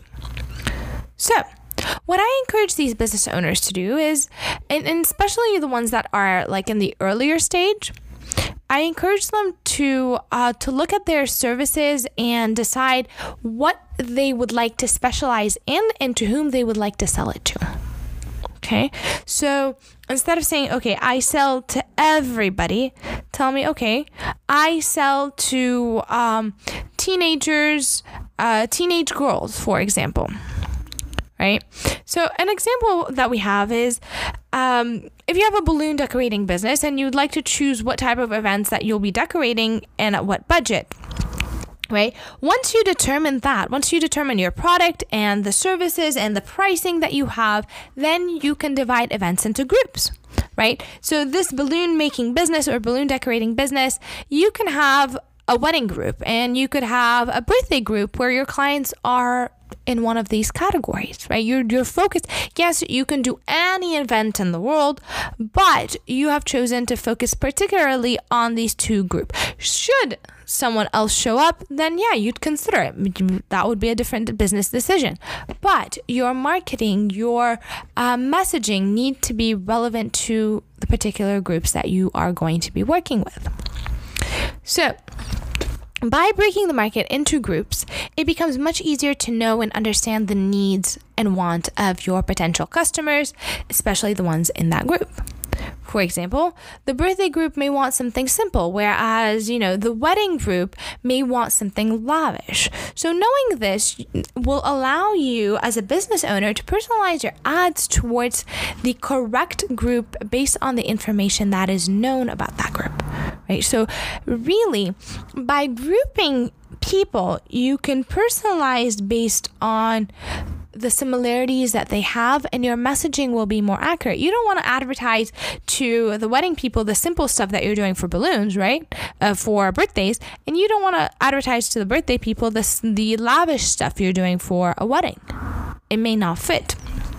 A: So what I encourage these business owners to do is, and, and especially the ones that are like in the earlier stage, I encourage them to uh, to look at their services and decide what they would like to specialize in and to whom they would like to sell it to. Okay, so instead of saying, okay, I sell to everybody, tell me, okay, I sell to um, teenagers, uh, teenage girls, for example, right? So an example that we have is um, if you have a balloon decorating business and you'd like to choose what type of events that you'll be decorating and at what budget. Right? Once you determine that, once you determine your product and the services and the pricing that you have, then you can divide events into groups, right? So this balloon making business or balloon decorating business, you can have a wedding group and you could have a birthday group where your clients are in one of these categories, right? You're, you're focused. Yes, you can do any event in the world, but you have chosen to focus particularly on these two groups. Should someone else show up, then yeah, you'd consider it. That would be a different business decision. But your marketing, your uh, messaging need to be relevant to the particular groups that you are going to be working with. So, by breaking the market into groups, it becomes much easier to know and understand the needs and wants of your potential customers, especially the ones in that group. For example, the birthday group may want something simple, whereas, you know, the wedding group may want something lavish. So knowing this will allow you as a business owner to personalize your ads towards the correct group based on the information that is known about that group, right? So really, by grouping people, you can personalize based on the similarities that they have, and your messaging will be more accurate. You don't want to advertise to the wedding people the simple stuff that you're doing for balloons, right? Uh, for birthdays, and you don't want to advertise to the birthday people the, the lavish stuff you're doing for a wedding. It may not fit.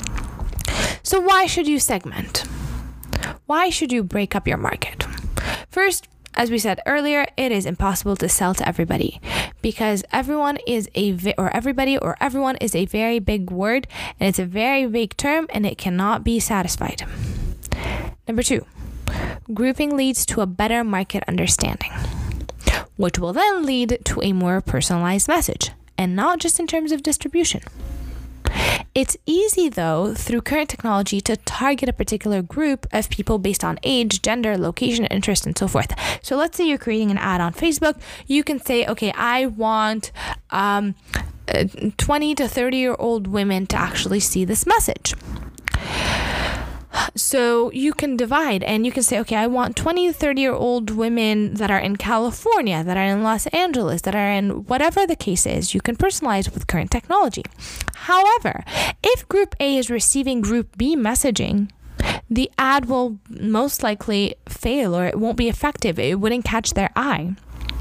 A: So why should you segment? Why should you break up your market? First, as we said earlier, it is impossible to sell to everybody because everyone is a, vi- or everybody or everyone is a very big word, and it's a very vague term, and it cannot be satisfied. Number two, grouping leads to a better market understanding, which will then lead to a more personalized message, and not just in terms of distribution. It's easy, though, through current technology to target a particular group of people based on age, gender, location, interest, and so forth. So let's say you're creating an ad on Facebook. You can say, okay, I want um, uh, twenty to thirty year old women to actually see this message. So you can divide and you can say, okay, I want twenty to thirty year old women that are in California, that are in Los Angeles, that are in whatever the case is. You can personalize with current technology. However, if group A is receiving group B messaging, the ad will most likely fail, or it won't be effective. It wouldn't catch their eye.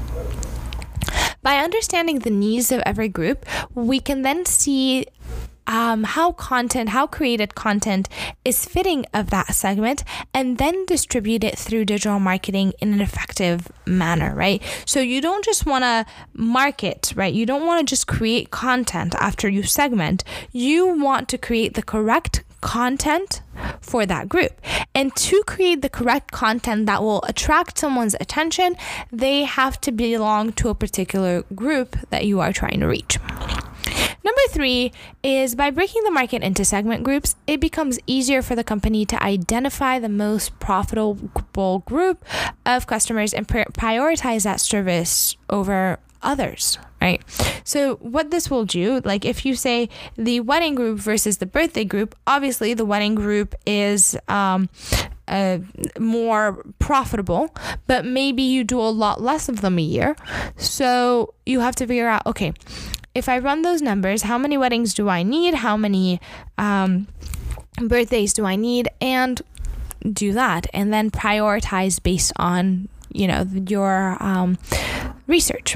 A: By understanding the needs of every group, we can then see Um, how content, how created content is fitting of that segment, and then distribute it through digital marketing in an effective manner, right? So you don't just want to market, right? You don't want to just create content after you segment. You want to create the correct content for that group. And to create the correct content that will attract someone's attention, they have to belong to a particular group that you are trying to reach. Number three is by breaking the market into segment groups, it becomes easier for the company to identify the most profitable group of customers and prioritize that service over others, right? So what this will do, like if you say the wedding group versus the birthday group, obviously the wedding group is um, uh, more profitable, but maybe you do a lot less of them a year. So you have to figure out, okay, if I run those numbers, how many weddings do I need? How many um, birthdays do I need? And do that, and then prioritize based on, you know, your um, research.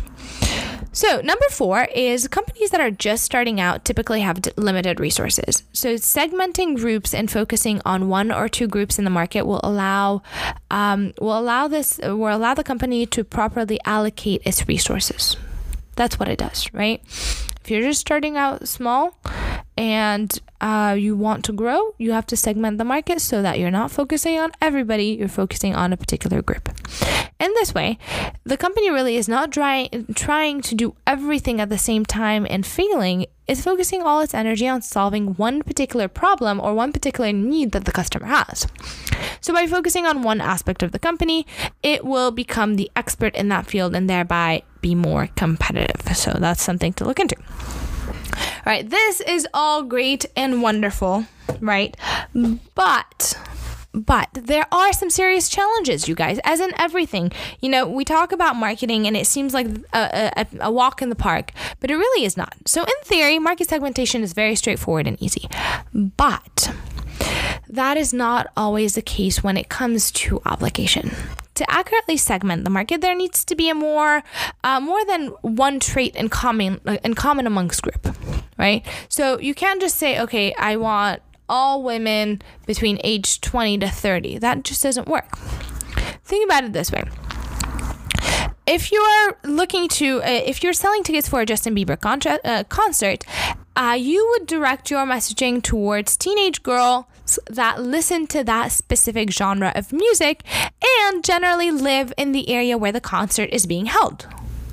A: So number four is companies that are just starting out typically have d- limited resources. So segmenting groups and focusing on one or two groups in the market will allow um, will allow this will allow the company to properly allocate its resources. That's what it does, right? If you're just starting out small and uh, you want to grow, you have to segment the market so that you're not focusing on everybody, you're focusing on a particular group. In this way, the company really is not try- trying to do everything at the same time and failing. It's focusing all its energy on solving one particular problem or one particular need that the customer has. So by focusing on one aspect of the company, it will become the expert in that field and thereby be more competitive. So that's something to look into. All right, this is all great and wonderful, right? But... But there are some serious challenges, you guys, as in everything. You know, we talk about marketing and it seems like a, a, a walk in the park, but it really is not. So in theory, market segmentation is very straightforward and easy. But that is not always the case when it comes to application. To accurately segment the market, there needs to be a more, uh, more than one trait in common, in common amongst group, right? So you can't just say, okay, I want all women between age twenty to thirty. That just doesn't work. Think about it this way. If you're looking to, uh, if you're selling tickets for a Justin Bieber contra- uh, concert, uh, you would direct your messaging towards teenage girls that listen to that specific genre of music and generally live in the area where the concert is being held.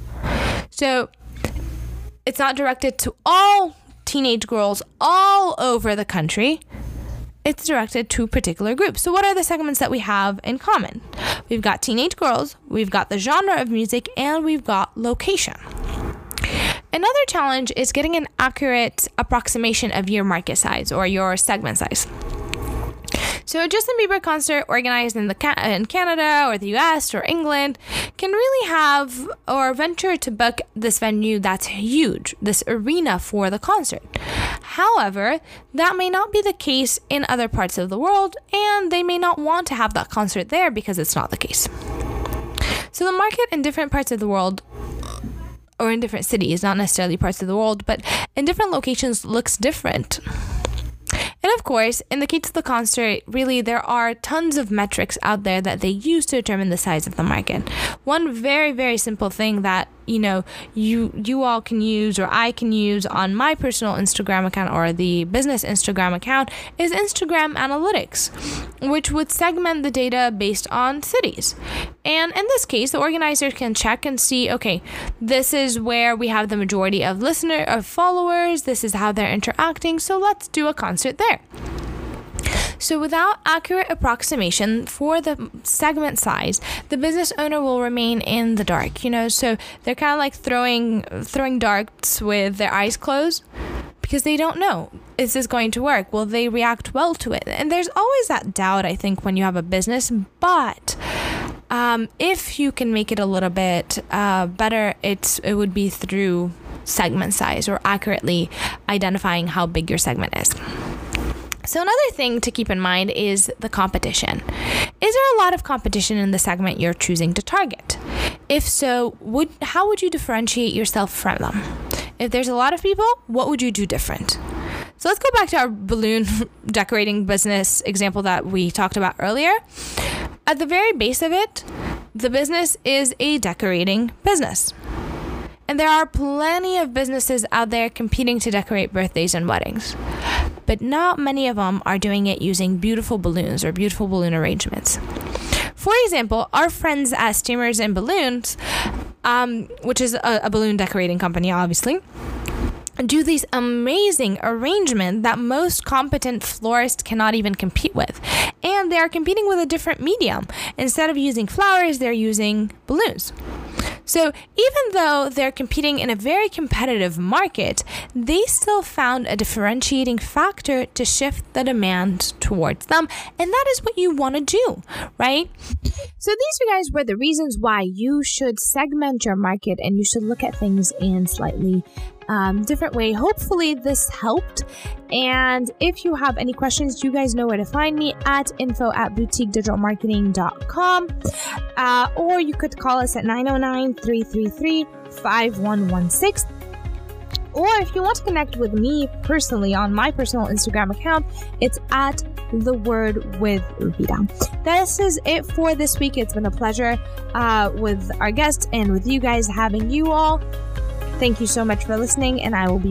A: So it's not directed to all teenage girls all over the country. It's directed to particular groups. So what are the segments that we have in common? We've got teenage girls, we've got the genre of music, and we've got location. Another challenge is getting an accurate approximation of your market size or your segment size. So a Justin Bieber concert organized in the Ca- in Canada or the U S or England can really have or venture to book this venue that's huge, this arena for the concert. However, that may not be the case in other parts of the world, and they may not want to have that concert there because it's not the case. So the market in different parts of the world, or in different cities, not necessarily parts of the world, but in different locations looks different. And of course, in the case of the concert, really there are tons of metrics out there that they use to determine the size of the market. One very, very simple thing that, you know, you you all can use or I can use on my personal Instagram account or the business Instagram account is Instagram Analytics, which would segment the data based on cities. And in this case, the organizer can check and see, okay, this is where we have the majority of listener of followers, this is how they're interacting, so let's do a concert there. So without accurate approximation for the segment size, the business owner will remain in the dark, you know, so they're kind of like throwing throwing darts with their eyes closed because they don't know, is this going to work? Will they react well to it? And there's always that doubt, I think, when you have a business, but um, if you can make it a little bit uh, better, it's it would be through segment size or accurately identifying how big your segment is. So another thing to keep in mind is the competition. Is there a lot of competition in the segment you're choosing to target? If so, would how would you differentiate yourself from them? If there's a lot of people, what would you do different? So let's go back to our balloon decorating business example that we talked about earlier. At the very base of it, the business is a decorating business. And there are plenty of businesses out there competing to decorate birthdays and weddings. But not many of them are doing it using beautiful balloons or beautiful balloon arrangements. For example, our friends at Streamers and Balloons, um, which is a, a balloon decorating company, obviously, do these amazing arrangements that most competent florists cannot even compete with. And they are competing with a different medium. Instead of using flowers, they're using balloons. So even though they're competing in a very competitive market, they still found a differentiating factor to shift the demand towards them. And that is what you want to do, right? So these, you guys, were the reasons why you should segment your market and you should look at things in slightly Um, different way. Hopefully this helped. And if you have any questions, you guys know where to find me at info at boutique digital marketing dot com. Uh, or you could call us at nine oh nine, three three three, five one one six. Or if you want to connect with me personally on my personal Instagram account, it's at the word with Rupita. This is it for this week. It's been a pleasure uh, with our guests and with you guys having you all. Thank you so much for listening, and I will be